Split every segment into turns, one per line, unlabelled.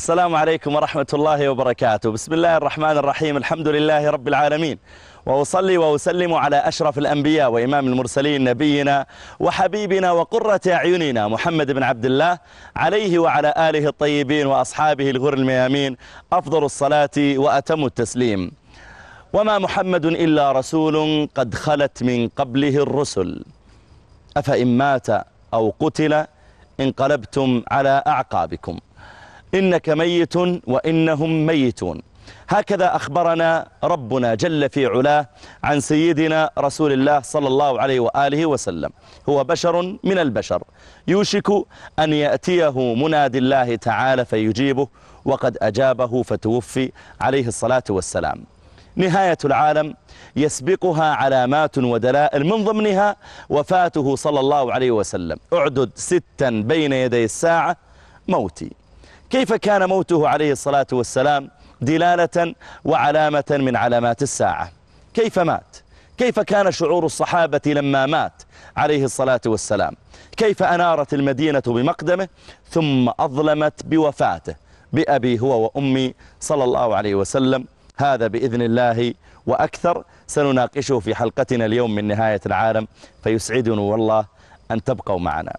السلام عليكم ورحمة الله وبركاته. بسم الله الرحمن الرحيم. الحمد لله رب العالمين، وأصلي وأسلم على أشرف الأنبياء وإمام المرسلين نبينا وحبيبنا وقرة أعيننا محمد بن عبد الله، عليه وعلى آله الطيبين وأصحابه الغر الميامين أفضل الصلاة وأتم التسليم. وما محمد إلا رسول قد خلت من قبله الرسل، أفإن مات أو قتل انقلبتم على أعقابكم، إنك ميت وإنهم ميتون. هكذا أخبرنا ربنا جل في علاه عن سيدنا رسول الله صلى الله عليه وآله وسلم. هو بشر من البشر، يوشك أن يأتيه منادي الله تعالى فيجيبه، وقد أجابه فتوفي عليه الصلاة والسلام. نهاية العالم يسبقها علامات ودلائل، من ضمنها وفاته صلى الله عليه وسلم. اعدد 6 بين يدي الساعة موتي. كيف كان موته عليه الصلاة والسلام دلالة وعلامة من علامات الساعة؟ كيف مات؟ كيف كان شعور الصحابة لما مات عليه الصلاة والسلام؟ كيف أنارت المدينة بمقدمه ثم أظلمت بوفاته؟ بأبي هو وأمي صلى الله عليه وسلم. هذا بإذن الله وأكثر سنناقشه في حلقتنا اليوم من نهاية العالم، فيسعدنا والله أن تبقوا معنا.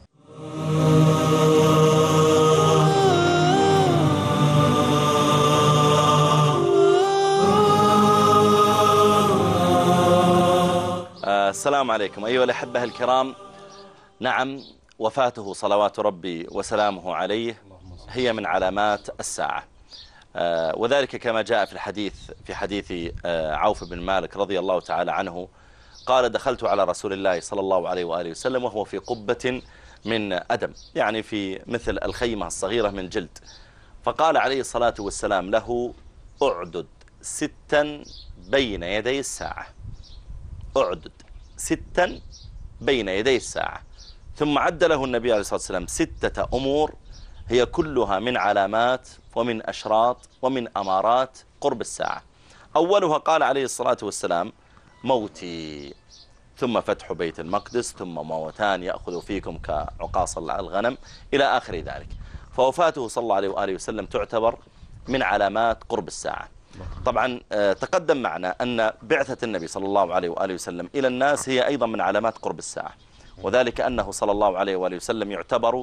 السلام عليكم أيها الأحبة الكرام. نعم، وفاته صلوات ربي وسلامه عليه هي من علامات الساعة، وذلك كما جاء في حديث عوف بن مالك رضي الله تعالى عنه قال: دخلت على رسول الله صلى الله عليه وآله وسلم وهو في قبة من أدم، يعني في مثل الخيمة الصغيرة من جلد، فقال عليه الصلاة والسلام له: اعدد 6 بين يدي الساعة. اعدد 6 بين يدي الساعة. ثم عد له النبي عليه الصلاة والسلام 6 أمور هي كلها من علامات ومن أشراط ومن أمارات قرب الساعة. أولها قال عليه الصلاة والسلام: موتي، ثم فتح بيت المقدس، ثم موتان يأخذ فيكم كعقاص الغنم، إلى آخر ذلك. فوفاته صلى الله عليه وآله وسلم تعتبر من علامات قرب الساعة. طبعا تقدم معنا أن بعثة النبي صلى الله عليه وآله وسلم إلى الناس هي أيضا من علامات قرب الساعة، وذلك أنه صلى الله عليه وآله وسلم يعتبر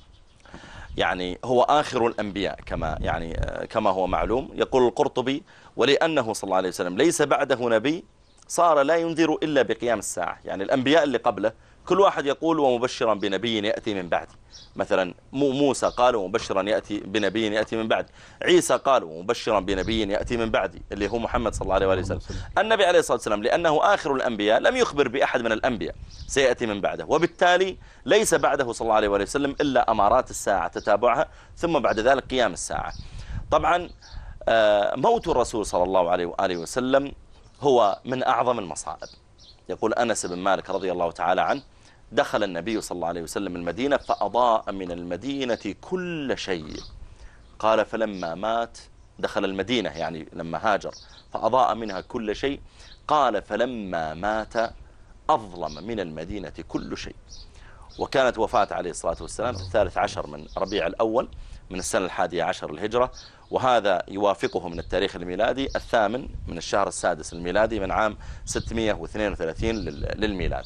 يعني هو آخر الأنبياء كما هو معلوم. يقول القرطبي: ولأنه صلى الله عليه وسلم ليس بعده نبي صار لا ينذر إلا بقيام الساعة. يعني الأنبياء اللي قبله كل واحد يقول ومبشرا بنبي يأتي من بعدي، مثلا موسى قال ومبشرا يأتي بنبي يأتي من بعدي، عيسى قال ومبشرا بنبي يأتي من بعدي اللي هو محمد صلى الله عليه وآله وسلم. النبي عليه الصلاة والسلام لأنه آخر الأنبياء لم يخبر بأحد من الأنبياء سيأتي من بعده، وبالتالي ليس بعده صلى الله عليه وآله وسلم إلا أمارات الساعة تتابعها، ثم بعد ذلك قيام الساعة. طبعا موت الرسول صلى الله عليه وآله وسلم هو من أعظم المصائب. يقول أنس بن مالك رضي الله تعالى عنه: دخل النبي صلى الله عليه وسلم المدينة فأضاء من المدينة كل شيء. قال: فلما مات دخل المدينة يعني لما هاجر فأضاء منها كل شيء. قال: فلما مات أظلم من المدينة كل شيء. وكانت وفاة عليه الصلاة والسلام في 13 من ربيع الأول من السنة 11 الهجرة، وهذا يوافقه من التاريخ الميلادي 8 من الشهر السادس الميلادي من عام 632 للميلاد.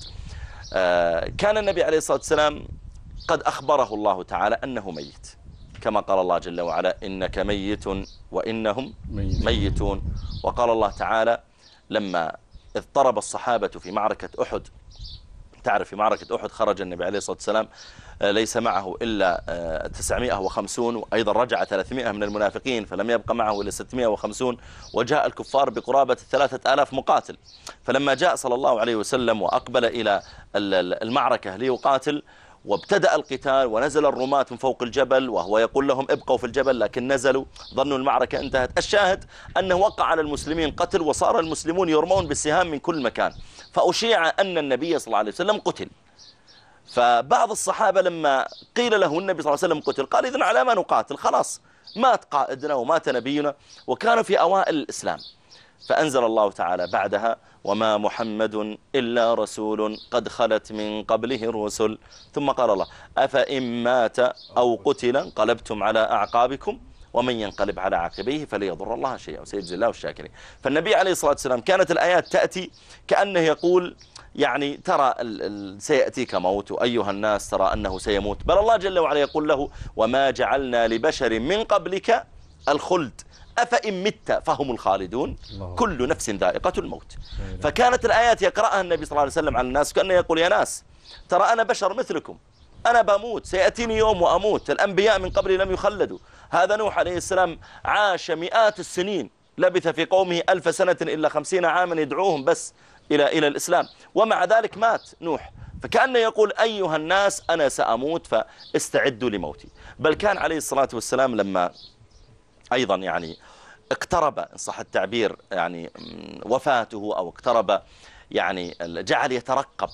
كان النبي عليه الصلاة والسلام قد أخبره الله تعالى أنه ميت، كما قال الله جل وعلا: إنك ميت وإنهم ميتون. وقال الله تعالى لما اضطرب الصحابة في معركة أحد، تعرف في معركة أحد خرج النبي عليه الصلاة والسلام ليس معه إلا 950، وأيضا رجع 300 من المنافقين فلم يبقى معه إلا 650، وجاء الكفار بقرابة 3000 مقاتل. فلما جاء صلى الله عليه وسلم وأقبل إلى المعركة ليقاتل وابتدأ القتال، ونزل الرماة من فوق الجبل وهو يقول لهم ابقوا في الجبل، لكن نزلوا ظنوا المعركة انتهت. الشاهد أنه وقع على المسلمين قتل، وصار المسلمون يرمون بالسهام من كل مكان، فأشيع أن النبي صلى الله عليه وسلم قتل. فبعض الصحابة لما قيل له النبي صلى الله عليه وسلم قتل قال: إذن على ما نقاتل؟ خلاص مات قائدنا ومات نبينا. وكانوا في أوائل الإسلام، فأنزل الله تعالى بعدها: وما محمد إلا رسول قد خلت من قبله الرسل. ثم قال الله: أفإن مات أو قتل انقلبتم على أعقابكم ومن ينقلب على عقبيه فلن يضر الله شيئا وسيجزي الله الشاكرين. فالنبي عليه الصلاة والسلام كانت الآيات تأتي كأنه يقول يعني ترى سيأتيك موت أيها الناس ترى أنه سيموت، بل الله جل وعلا يقول له وما جعلنا لبشر من قبلك الخلد أفإن مت فهم الخالدون كل نفس ذائقة الموت. فكانت الآيات يقرأها النبي صلى الله عليه وسلم على الناس كأنه يقول يا ناس ترى أنا بشر مثلكم، أنا بموت، سيأتيني يوم وأموت، الأنبياء من قبلي لم يخلدوا، هذا نوح عليه السلام عاش مئات السنين، لبث في قومه 1000 سنة إلا 50 عاما يدعوهم بس إلى الإسلام، ومع ذلك مات نوح. فكأنه يقول أيها الناس أنا سأموت فاستعدوا لموتي. بل كان عليه الصلاة والسلام لما أيضا يعني اقترب إن صح التعبير يعني وفاته أو اقترب يعني جعل يترقب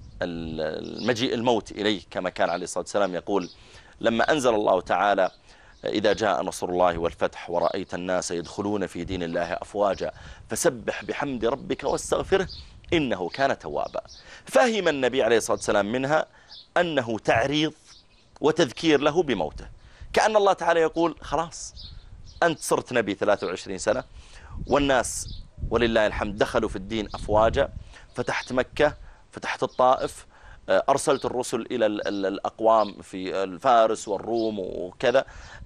المجيء الموت إليه، كما كان عليه الصلاة والسلام يقول لما أنزل الله تعالى إذا جاء نصر الله والفتح ورأيت الناس يدخلون في دين الله أفواجا فسبح بحمد ربك واستغفره إنه كان توابا. فهم النبي عليه الصلاة والسلام منها أنه تعريض وتذكير له بموته، كأن الله تعالى يقول خلاص أنت صرت نبي 23 سنة والناس ولله الحمد دخلوا في الدين أفواجا، فتحت مكة، فتحت الطائف، أرسلت الرسل إلى الأقوام في الفارس والروم وكذا،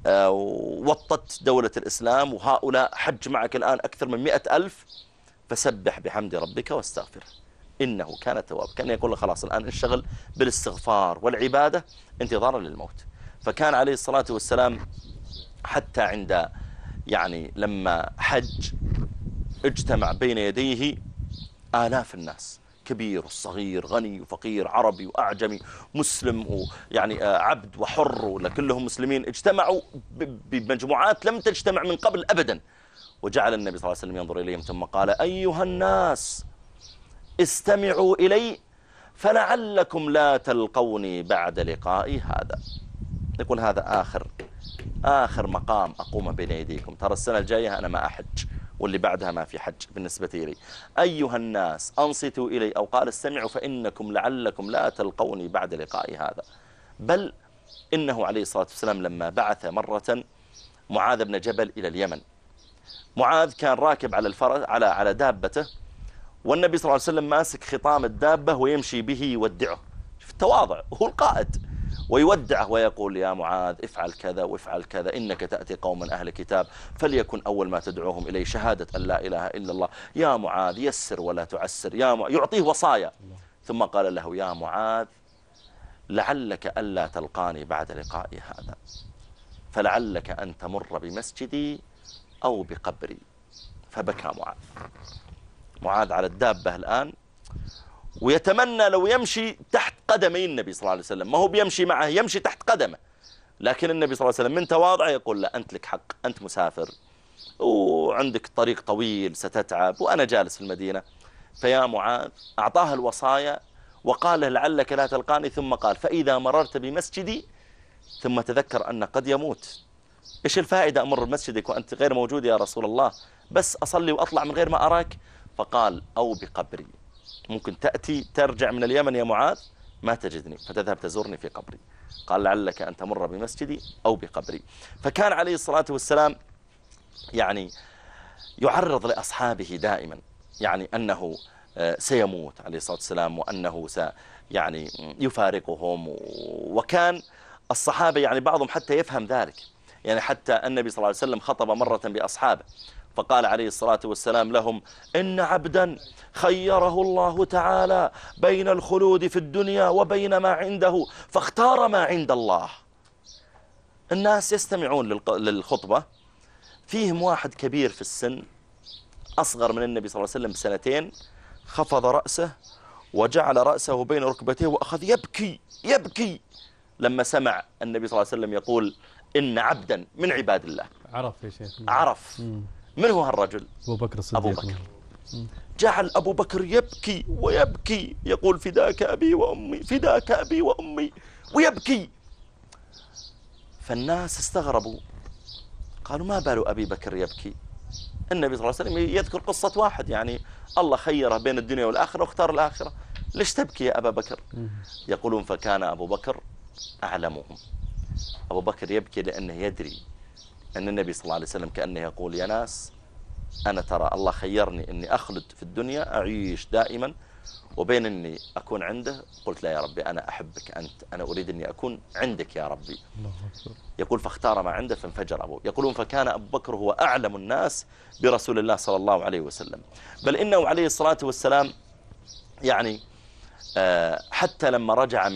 وطت دولة الإسلام، وهؤلاء حج معك الآن أكثر من 100,000، فسبح بحمد ربك واستغفره إنه كان تواب. كان يقول له خلاص الآن انشغل بالاستغفار والعبادة انتظارا للموت. فكان عليه الصلاة والسلام حتى عند يعني لما حج اجتمع بين يديه آلاف الناس، كبير والصغير، غني وفقير، عربي وأعجمي، مسلم ويعني عبد وحر ولا كلهم مسلمين، اجتمعوا بمجموعات لم تجتمع من قبل أبدا. وجعل النبي صلى الله عليه وسلم ينظر إليهم ثم قال أيها الناس استمعوا إلي فلعلكم لا تلقوني بعد لقائي هذا. يقول هذا آخر مقام أقوم بين يديكم، ترى السنة الجاية أنا ما أحج واللي بعدها ما في حج بالنسبة إلي. أيها الناس أنصتوا إلي، أو قال استمعوا فإنكم لعلكم لا تلقوني بعد لقائي هذا. بل إنه عليه الصلاة والسلام لما بعث مرة معاذ بن جبل إلى اليمن، معاذ كان راكب على الفرس على دابته، والنبي صلى الله عليه وسلم ماسك خطام الدابة ويمشي به يودعه في التواضع، وهو القائد، ويودعه ويقول يا معاذ افعل كذا وافعل كذا، إنك تأتي قوما أهل كتاب فليكن أول ما تدعوهم إليه شهادة أن لا إله إلا الله، يا معاذ يسر ولا تعسر، يعطيه وصايا. ثم قال له يا معاذ لعلك ألا تلقاني بعد لقائي هذا، فلعلك أن تمر بمسجدي أو بقبري. فبكى معاذ على الدابة الآن، ويتمنى لو يمشي تحت قدمي النبي صلى الله عليه وسلم، ما هو بيمشي معه، يمشي تحت قدمه، لكن النبي صلى الله عليه وسلم من تواضع يقول لا أنت لك حق، أنت مسافر وعندك طريق طويل ستتعب وأنا جالس في المدينة. فيا معاذ أعطاه الوصايا وقال له لعلك لا تلقاني، ثم قال فإذا مررت بمسجدي، ثم تذكر أن قد يموت، إيش الفائدة أمر بمسجدك وأنت غير موجود يا رسول الله، بس أصلي وأطلع من غير ما أراك. فقال أو بقبري، ممكن تأتي ترجع من اليمن يا معاذ ما تجدني فتذهب تزورني في قبري، قال لعلك أن تمر بمسجدي أو بقبري. فكان عليه الصلاة والسلام يعني يعرض لأصحابه دائما يعني أنه سيموت عليه الصلاة والسلام، وأنه يعني يفارقهم. وكان الصحابة يعني بعضهم حتى يفهم ذلك، يعني حتى النبي صلى الله عليه وسلم خطب مرة بأصحابه فقال عليه الصلاة والسلام لهم إن عبدا خيره الله تعالى بين الخلود في الدنيا وبين ما عنده فاختار ما عند الله. الناس يستمعون للخطبة، فيهم واحد كبير في السن أصغر من النبي صلى الله عليه وسلم بسنتين، خفض رأسه وجعل رأسه بين ركبتيه وأخذ يبكي لما سمع النبي صلى الله عليه وسلم يقول إن عبدا من عباد الله.
عرف يا شيخ،
عرف من هو هالرجل؟
أبو بكر الصديق.
أبو بكر. جعل أبو بكر يبكي ويبكي، يقول فداك أبي وأمي فداك أبي وأمي، ويبكي. فالناس استغربوا، قالوا ما بال أبي بكر يبكي؟ النبي صلى الله عليه وسلم يذكر قصة واحد يعني الله خيره بين الدنيا والآخرة واختار الآخرة، ليش تبكي يا أبا بكر؟ يقولون فكان أبو بكر أعلمهم. أبو بكر يبكي لأنه يدري أن النبي صلى الله عليه وسلم كأنه يقول يا ناس، أنا ترى الله خيرني أني أخلد في الدنيا أعيش دائما وبين أني أكون عنده. قلت لا يا ربي، أنا أحبك أنت، أنا أريد أني أكون عندك يا ربي. يقول فاختار ما عنده فانفجر أبوه. يقولون فكان أبو بكر هو أعلم الناس برسول الله صلى الله عليه وسلم، بل إنه عليه الصلاة والسلام يعني حتى لما رجع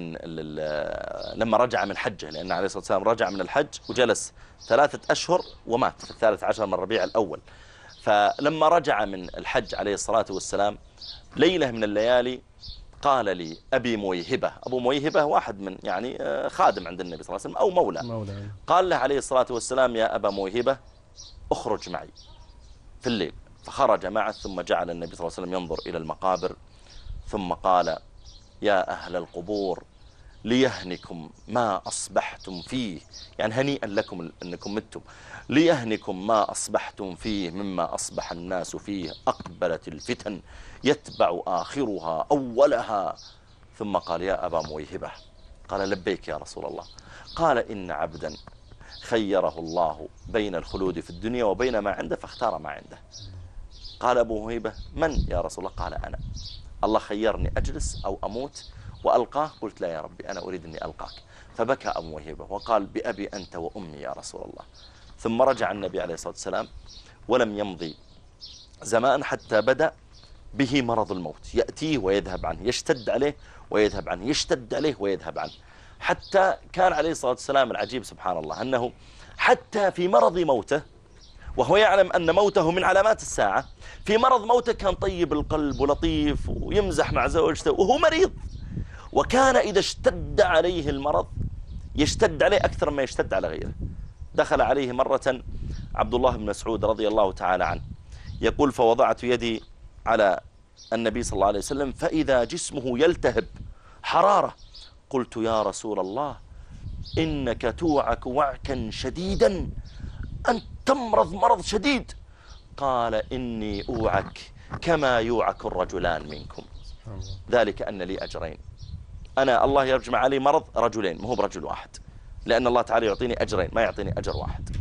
من حجه، لأن عليه الصلاة والسلام رجع من الحج وجلس 3 أشهر ومات في 13 من ربيع الأول. فلما رجع من الحج عليه الصلاة والسلام ليلة من الليالي قال لي أبي مويهبة. أبو مويهبة واحد من يعني خادم عند النبي صلى الله عليه وسلم أو مولى. قال له عليه الصلاة والسلام يا أبا مويهبة اخرج معي في الليل. فخرج معه، ثم جعل النبي صلى الله عليه وسلم ينظر إلى المقابر، ثم قال يا أهل القبور ليهنكم ما أصبحتم فيه، يعني هنيئا لكم أنكم متم، ليهنكم ما أصبحتم فيه مما أصبح الناس فيه، أقبلت الفتن يتبع آخرها أولها. ثم قال يا أبا مويهبة. قال لبيك يا رسول الله. قال إن عبدا خيره الله بين الخلود في الدنيا وبين ما عنده فاختار ما عنده. قال أبو مويهبة من يا رسول الله؟ قال أنا، الله خيرني أجلس أو أموت وألقاه. قلت لا يا ربي، أنا أريد أني ألقاك. فبكى أبو مويهبة وقال بأبي أنت وأمي يا رسول الله. ثم رجع النبي عليه الصلاة والسلام، ولم يمضي زمان حتى بدأ به مرض الموت، يأتيه ويذهب عنه، يشتد عليه ويذهب عنه، يشتد عليه ويذهب عنه، حتى كان عليه الصلاة والسلام العجيب سبحان الله أنه حتى في مرض موته، وهو يعلم أن موته من علامات الساعة، في مرض موته كان طيب القلب ولطيف ويمزح مع زوجته وهو مريض. وكان إذا اشتد عليه المرض يشتد عليه أكثر ما يشتد على غيره. دخل عليه مرة عبد الله بن مسعود رضي الله تعالى عنه، يقول فوضعت يدي على النبي صلى الله عليه وسلم فإذا جسمه يلتهب حرارة. قلت يا رسول الله إنك توعك وعكا شديدا، أن تمرض مرض شديد. قال إني أوعك كما يوعك الرجلان منكم، ذلك أن لي أجرين، أنا الله يرجم علي مرض رجلين مو برجل واحد، لأن الله تعالى يعطيني أجرين ما يعطيني أجر واحد.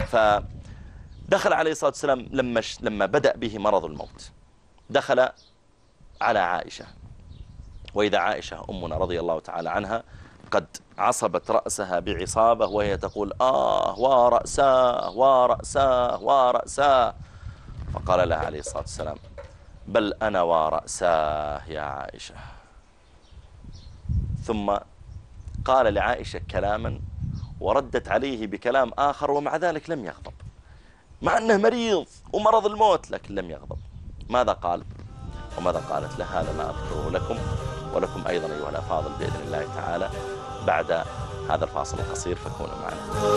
فدخل عليه الصلاة والسلام لما بدأ به مرض الموت، دخل على عائشة، وإذا عائشة أمنا رضي الله تعالى عنها قد عصبت رأسها بعصابة وهي تقول ورأساه ورأساه ورأساه. فقال لها عليه الصلاة والسلام بل أنا ورأساه يا عائشة. ثم قال لعائشة كلاما وردت عليه بكلام آخر، ومع ذلك لم يغضب، مع أنه مريض ومرض الموت لكن لم يغضب. ماذا قال وماذا قالت له؟ هذا ما أذكره لكم ولكم أيضا أيها الأفاضل بإذن الله تعالى بعد هذا الفاصل القصير، فكونوا معنا.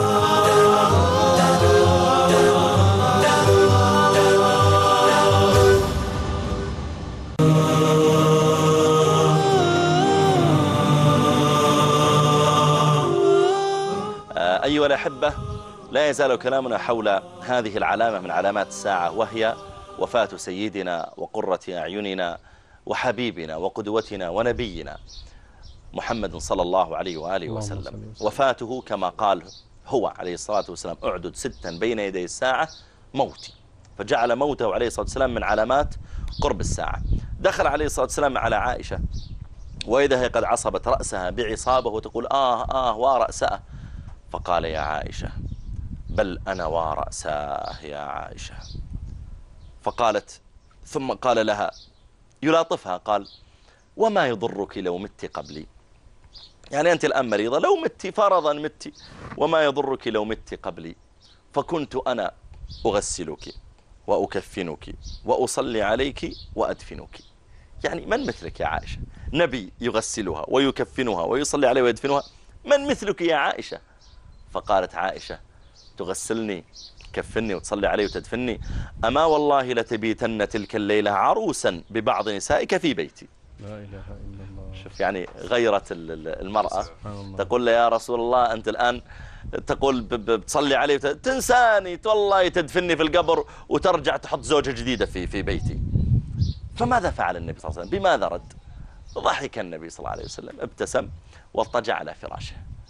أيها الأحبة، لا يزال كلامنا حول هذه العلامة من علامات الساعة، وهي وفاة سيدنا وقرة أعيننا وحبيبنا وقدوتنا ونبينا محمد صلى الله عليه وآله وسلم. وفاته كما قال هو عليه الصلاة والسلام أعدد 6 بين يدي الساعة موتي، فجعل موته عليه الصلاة والسلام من علامات قرب الساعة. دخل عليه الصلاة والسلام على عائشة وإذا هي قد عصبت رأسها بعصابة وتقول ورأساه. فقال يا عائشة بل أنا ورأساه يا عائشة. فقالت ثم قال لها يلاطفها قال وما يضرك لو مت قبلي، يعني أنت الآن مريضة، لو مت فرضا مت، وما يضرك لو مت قبلي، فكنت أنا أغسلك وأكفنك وأصلي عليك وأدفنك. يعني من مثلك يا عائشة؟ نبي يغسلها ويكفنها ويصلي عليها ويدفنها، من مثلك يا عائشة؟ فقالت عائشة تغسلني تكفني وتصلي علي وتدفني، أما والله لتبيتن تلك الليلة عروسا ببعض نسائك في بيتي.
لا إله إلا الله.
شوف يعني غيرت المرأة، تقول له يا رسول الله أنت الآن تقول بتصلي علي تنساني والله تدفني في القبر وترجع تحط زوجة جديدة في بيتي. فماذا فعل النبي صلى الله عليه وسلم؟ بماذا رد؟ ضحك النبي صلى الله عليه وسلم، ابتسم واضطجع على فراشه.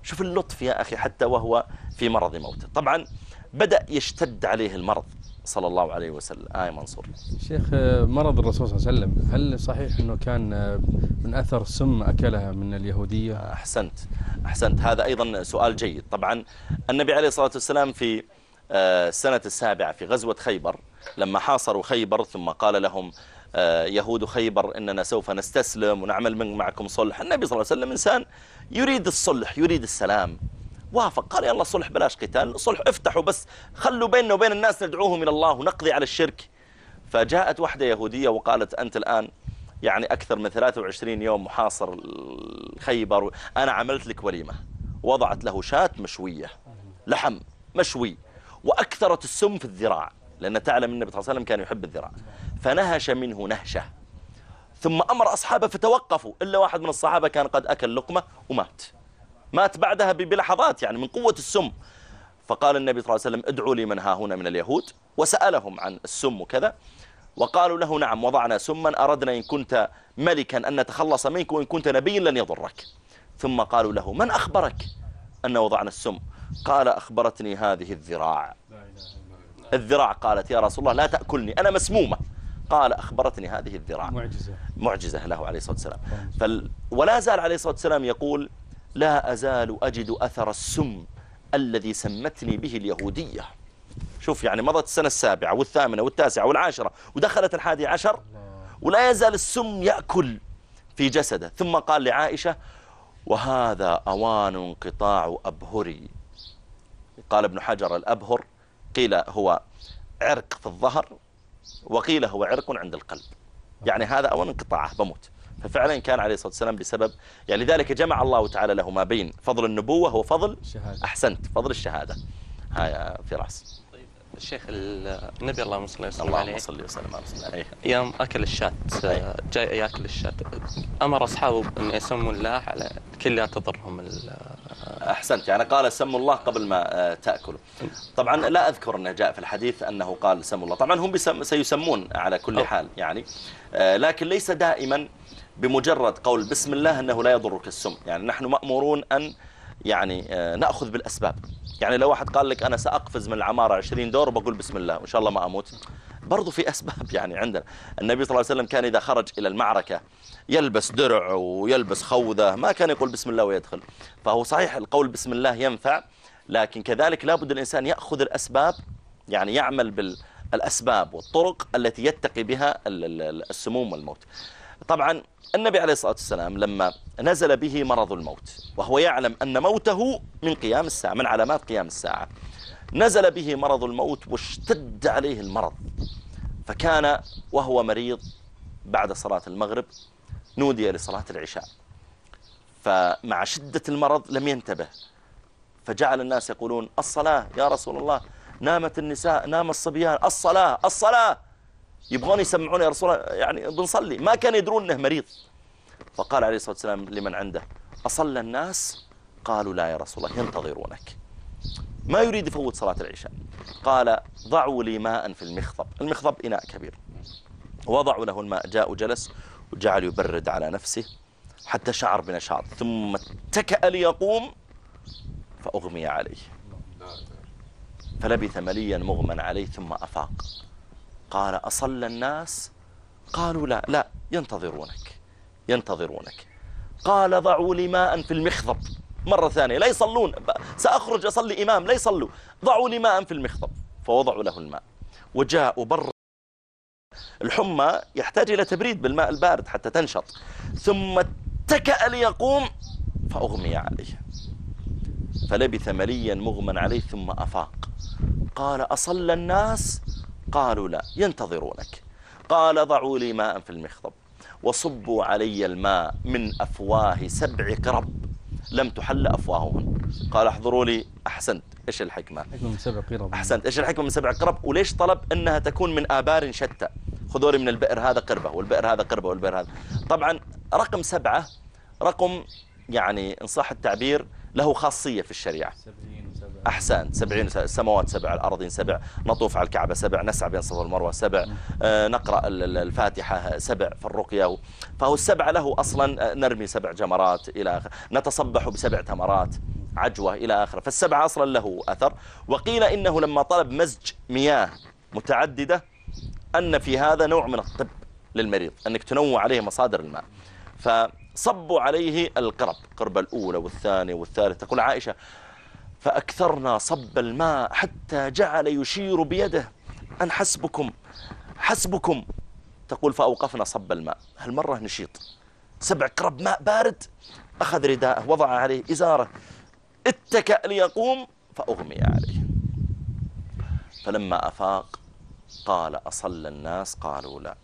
شوف اللطف يا أخي حتى وهو في مرض موته. طبعا بدأ يشتد عليه المرض صلى الله عليه وسلم. منصور
شيخ، مرض الرسول صلى الله عليه وسلم هل صحيح أنه كان من أثر سم أكلها من اليهودية؟
أحسنت، هذا أيضا سؤال جيد. طبعا النبي عليه الصلاة والسلام في السنة 7 في غزوة خيبر لما حاصروا خيبر ثم قال لهم يهود خيبر إننا سوف نستسلم ونعمل معكم صلح. النبي صلى الله عليه وسلم إنسان يريد الصلح، يريد السلام، وافق، قال يلا صلح بلاش قتال، صلح افتحوا بس خلوا بيننا وبين الناس ندعوهم إلى الله ونقضي على الشرك. فجاءت واحدة يهودية وقالت أنت الآن يعني أكثر من 23 يوم محاصر خيبر، أنا عملت لك وليمة، وضعت له شاة مشوية، لحم مشوي، وأكثرت السم في الذراع، لأن تعلم النبي صلى الله عليه وسلم كان يحب الذراع، فنهش منه نهشة، ثم أمر أصحابه فتوقفوا، إلا واحد من الصحابة كان قد أكل لقمة مات بعدها بلحظات يعني من قوة السم. فقال النبي صلى الله عليه وسلم ادعوا لي من ها هنا من اليهود، وسألهم عن السم وكذا، وقالوا له نعم وضعنا سما أردنا إن كنت ملكا أن نتخلص منك وإن كنت نبيا لن يضرك. ثم قالوا له من أخبرك أن وضعنا السم؟ قال أخبرتني هذه الذراع. قالت يا رسول الله لا تأكلني أنا مسمومة. قال أخبرتني هذه الذراع. معجزة له عليه الصلاة والسلام. ولا زال عليه الصلاة والسلام يقول لا أزال أجد أثر السم الذي سمتني به اليهودية. شوف يعني مضت السنة 7 والثامنة والتاسعة والعاشرة ودخلت 11 ولا يزال السم يأكل في جسده. ثم قال لعائشة وهذا أوان انقطاع أبهري. قال ابن حجر الأبهر قيل هو عرق في الظهر وقيل هو عرق عند القلب، يعني هذا أوان انقطاعه بموت. ففعلا كان عليه الصلاة والسلام بسبب يعني لذلك جمع الله تعالى له ما بين فضل النبوة وفضل
الشهادة.
أحسنت، فضل الشهادة. هيا فراس.
طيب الشيخ النبي اللهم صل وسلم عليه،
اللهم صل وسلم عليه،
يوم أكل الشاة جاء يأكل الشاة أمر أصحابه أن يسموا الله على كل لا تضرهم
أحسنت، يعني قال سموا الله قبل ما تأكلوا. طبعا لا أذكر أنه جاء في الحديث أنه قال سموا الله، طبعا هم سيسمون على كل حال يعني، لكن ليس دائما بمجرد قول بسم الله أنه لا يضرك السم. يعني نحن مأمورون أن يعني نأخذ بالأسباب. يعني لو واحد قال لك أنا سأقفز من العمارة 20 دور وبقول بسم الله وإن شاء الله ما أموت، برضو في أسباب. يعني عندنا النبي صلى الله عليه وسلم كان إذا خرج إلى المعركة يلبس درع ويلبس خوذة، ما كان يقول بسم الله ويدخل. فهو صحيح القول بسم الله ينفع، لكن كذلك لابد الإنسان يأخذ الأسباب، يعني يعمل بالأسباب والطرق التي يتقي بها السموم والموت. طبعا النبي عليه الصلاة والسلام لما نزل به مرض الموت وهو يعلم أن موته من قيام الساعة، من علامات قيام الساعة، نزل به مرض الموت واشتد عليه المرض، فكان وهو مريض بعد صلاة المغرب نودي لصلاة العشاء، فمع شدة المرض لم ينتبه، فجعل الناس يقولون الصلاة يا رسول الله، نامت النساء، نام الصبيان، الصلاة يبغون يسمعون يا رسول الله، يعني بنصلي، ما كان يدرون انه مريض. فقال عليه الصلاة والسلام لمن عنده أصلى الناس؟ قالوا لا يا رسول الله ينتظرونك، ما يريد يفوت صلاة العشاء. قال ضعوا لي ماء في المخضب، المخضب إناء كبير، وضعوا له الماء، جاء وجلس وجعل يبرد على نفسه حتى شعر بنشاط، ثم اتكأ ليقوم فأغمي عليه، فلبث مليا مغمى عليه ثم أفاق. قال أصلى الناس؟ قالوا لا ينتظرونك. قال ضعوا لي ماء في المخضب، مرة ثانية، لا يصلون، سأخرج أصلي إمام، لا يصلوا، ضعوا لي ماء في المخضب. فوضعوا له الماء وجاءوا بر الحمى يحتاج إلى تبريد بالماء البارد حتى تنشط، ثم اتكأ ليقوم فأغمي عليه، فلبث مليا مغمى عليه ثم أفاق. قال أصلى الناس؟ قالوا لا ينتظرونك. قال ضعوا لي ماء في المخضب وصبوا علي الماء من أفواه 7 قرب لم تحل أفواههن. قال احضروا لي. أحسنت، إيش الحكمة؟
من 7 قرب.
أحسنت، إيش الحكمة من 7 قرب؟ وليش طلب أنها تكون من آبار شتى؟ خذوا لي من البئر هذا قربة والبئر هذا قربة والبئر هذا. طبعا رقم 7 رقم يعني إن صح التعبير له خاصية في الشريعة.
70 و7.
أحسنت، 70 السماوات 7، الأرضين 7، نطوف على الكعبة 7، نسعى بين الصفا والمروة 7، نقرأ الفاتحة 7 في الرقية. فهو 7 له أصلا نرمي 7 جمرات إلى آخره، نتصبح ب7 تمرات. عجوة إلى آخره. فالسبع أصلا له أثر. وقيل إنه لما طلب مزج مياه متعددة أن في هذا نوع من الطب للمريض، أنك تنوع عليه مصادر الماء. فصبوا عليه القرب، قرب الأولى والثانية والثالثة. تقول عائشة فأكثرنا صب الماء حتى جعل يشير بيده أن حسبكم. تقول فأوقفنا صب الماء. هالمرة نشيط، 7 قرب ماء بارد. أخذ رداءه وضع عليه إزاره، اتكأ ليقوم فأغمي عليه. فلما أفاق قال أصلى الناس؟ قالوا لا،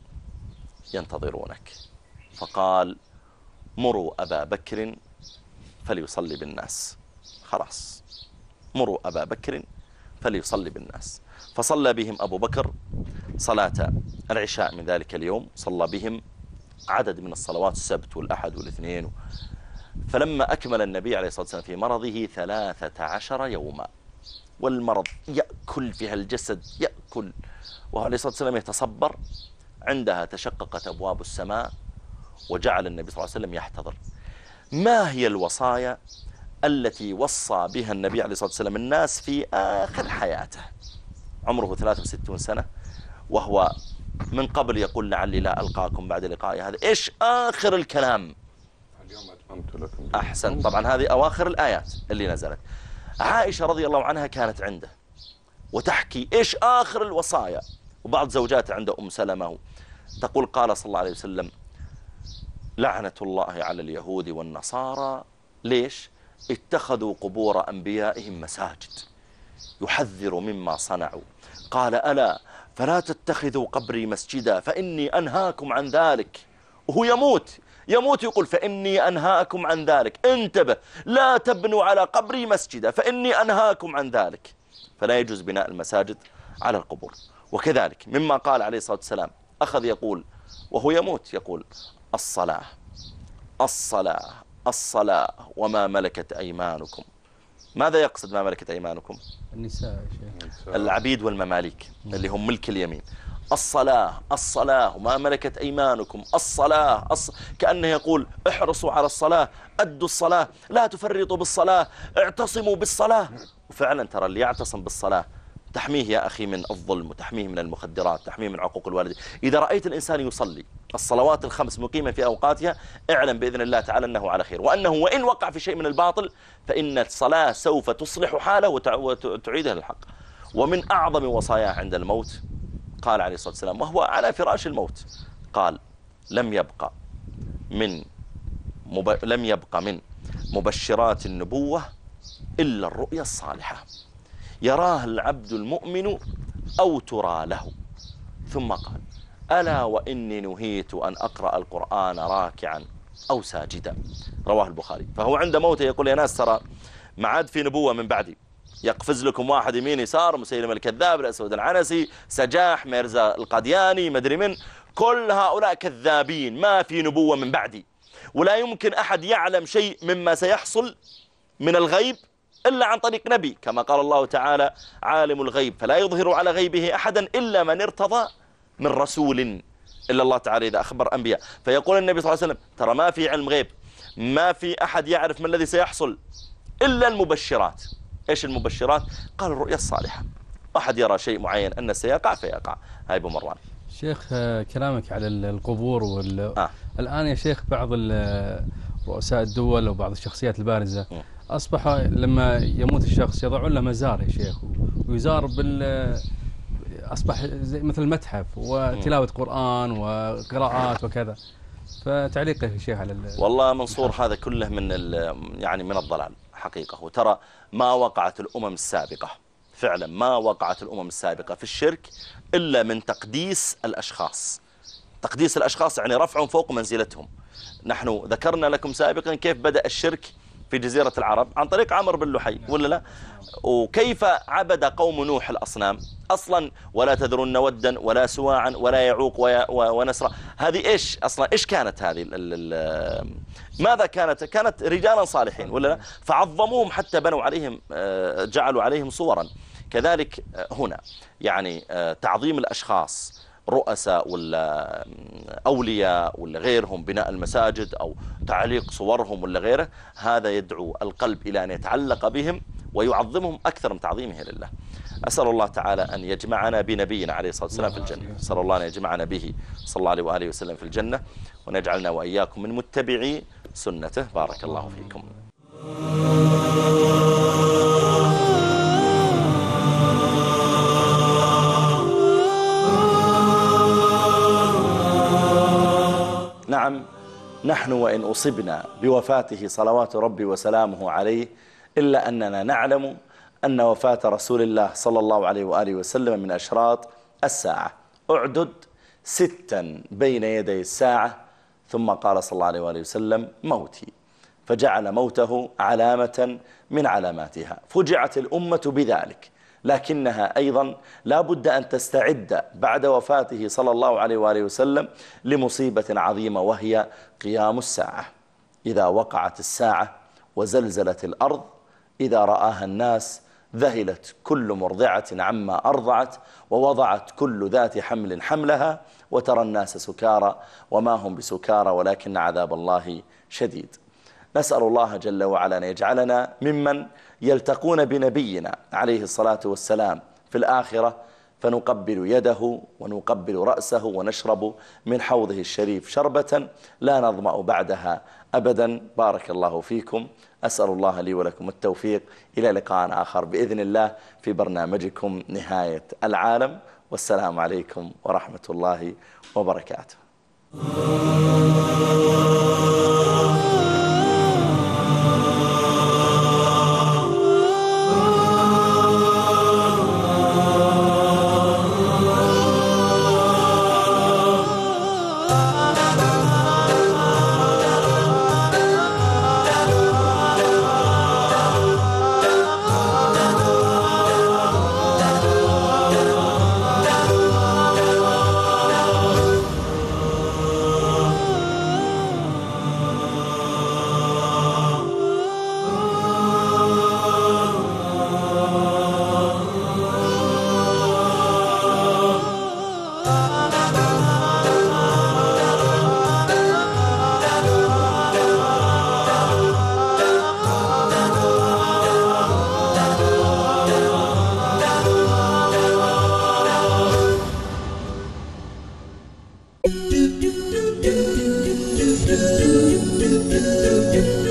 ينتظرونك. فقال مروا أبا بكر فليصلي بالناس. خلاص، مروا أبا بكر فليصلي بالناس. فصلى بهم أبو بكر صلاة العشاء من ذلك اليوم، صلى بهم عدد من الصلوات، السبت والأحد والاثنين. فلما أكمل النبي عليه الصلاة والسلام في مرضه 13 يوما، والمرض يأكل فيها الجسد، يأكل، وعليه الصلاة والسلام يتصبر. عندها تشققت أبواب السماء وجعل النبي صلى الله عليه وسلم يحتضر. ما هي الوصايا التي وصى بها النبي عليه الصلاة والسلام الناس في آخر حياته؟ عمره 63 سنة، وهو من قبل يقول لعلي لا ألقاكم بعد لقائي هذا. إيش آخر الكلام؟
اليوم أتممت لكم.
أحسن. طبعا هذه أواخر الآيات اللي نزلت. عائشة رضي الله عنها كانت عنده وتحكي إيش آخر الوصايا. وبعض زوجاته عنده أم سلمة تقول قال صلى الله عليه وسلم لعنة الله على اليهود والنصارى. ليش؟ اتخذوا قبور أنبيائهم مساجد، يحذر مما صنعوا. قال ألا فلا تتخذوا قبري مسجدا فإني أنهاكم عن ذلك. وهو يموت يقول فإني أنهاكم عن ذلك. انتبه، لا تبنوا على قبري مسجدا فإني أنهاكم عن ذلك. فلا يجوز بناء المساجد على القبور. وكذلك مما قال عليه الصلاة والسلام أخذ يقول وهو يموت، يقول الصلاة الصلاة الصلاة وما ملكت أيمانكم. ماذا يقصد ما ملكت أيمانكم؟
النساء يا شيخ.
العبيد والمماليك اللي هم ملك اليمين. الصلاة الصلاة وما ملكت أيمانكم. الصلاة كأنه يقول احرصوا على الصلاة، أدوا الصلاة، لا تفرطوا بالصلاة، اعتصموا بالصلاة. وفعلا ترى اللي يعتصم بالصلاة تحميه يا أخي من الظلم، وتحميه من المخدرات، تحميه من عقوق الوالدين. إذا رأيت الإنسان يصلي الصلوات الخمس مقيمة في أوقاتها اعلم بإذن الله تعالى أنه على خير، وأنه وإن وقع في شيء من الباطل فإن الصلاة سوف تصلح حاله وتعيده للحق. ومن أعظم وصاياه عند الموت قال عليه الصلاة والسلام وهو على فراش الموت، قال لم يبق من مبشرات النبوة إلا الرؤيا الصالحة يراها العبد المؤمن أو ترى له. ثم قال ألا وإني نهيت أن أقرأ القرآن راكعا أو ساجدا. رواه البخاري. فهو عند موته يقول يا ناس ترى ما عاد في نبوة من بعدي، يقفز لكم واحد يمين يسار، مسيلمة الكذاب، الأسود العنسي، سجاح، ميرزا القادياني، مدري من، كل هؤلاء كذابين، ما في نبوة من بعدي، ولا يمكن أحد يعلم شيء مما سيحصل من الغيب إلا عن طريق نبي، كما قال الله تعالى عالم الغيب فلا يظهر على غيبه أحدا إلا من ارتضى من رسول، إلا الله تعالى إذا أخبر أنبياء. فيقول النبي صلى الله عليه وسلم ترى ما في علم غيب، ما في أحد يعرف ما الذي سيحصل إلا المبشرات. إيش المبشرات؟ قال الرؤيا الصالحة، أحد يرى شيء معين أنه سيقع فيقع. هاي أبو مروان.
شيخ كلامك على القبور الآن يا شيخ بعض رؤساء الدول وبعض الشخصيات البارزة أصبح لما يموت الشخص يضعون له مزار يا شيخ، ويزار أصبح زي مثل المتحف وتلاوة قرآن وقراءات وكذا. فتعليقه يا شيخ على
والله منصور هذا كله من يعني من الضلال حقيقة. وترى ما وقعت الأمم السابقة، فعلا ما وقعت الأمم السابقة في الشرك إلا من تقديس الأشخاص. تقديس الأشخاص يعني رفعهم فوق منزلتهم. نحن ذكرنا لكم سابقا كيف بدأ الشرك في جزيرة العرب عن طريق عمرو بن لحي، ولا لا؟ وكيف عبد قوم نوح الأصنام أصلا، ولا تذرن ودا ولا سواعا ولا يعوق ونسرا. هذه إيش أصلا؟ إيش كانت هذه ماذا كانت رجالا صالحين، ولا لا؟ فعظموهم حتى بنوا عليهم، جعلوا عليهم صورا. كذلك هنا يعني تعظيم الأشخاص رؤساء ولا أولياء ولا غيرهم بناء المساجد أو تعليق صورهم ولا غيره، هذا يدعو القلب إلى أن يتعلق بهم ويعظمهم أكثر من تعظيمه لله. أسأل الله تعالى أن يجمعنا بنبينا عليه الصلاة والسلام في الجنة، أسأل الله أن يجمعنا به صلى الله عليه وآله وسلم في الجنة، ونجعلنا وإياكم من متبعي سنته. بارك الله فيكم. نعم، نحن وإن أصبنا بوفاته صلوات ربي وسلامه عليه، إلا أننا نعلم أن وفاة رسول الله صلى الله عليه وآله وسلم من أشراط الساعة. أعدد 6 بين يدي الساعة، ثم قال صلى الله عليه وآله وسلم: موتي، فجعل موته علامة من علاماتها. فجعت الأمة بذلك، لكنها أيضا لا بد أن تستعد بعد وفاته صلى الله عليه وآله وسلم لمصيبة عظيمة، وهي قيام الساعة. إذا وقعت الساعة وزلزلت الأرض، إذا رآها الناس ذهلت كل مرضعة عما أرضعت، ووضعت كل ذات حمل حملها، وترى الناس سكارى وما هم بسكارى ولكن عذاب الله شديد. نسأل الله جل وعلا أن يجعلنا ممن يلتقون بنبينا عليه الصلاة والسلام في الآخرة، فنقبل يده ونقبل رأسه ونشرب من حوضه الشريف شربة لا نظمأ بعدها أبدا. بارك الله فيكم. أسأل الله لي ولكم التوفيق. إلى لقاء آخر بإذن الله في برنامجكم نهاية العالم، والسلام عليكم ورحمة الله وبركاته.
do do do do do do do do do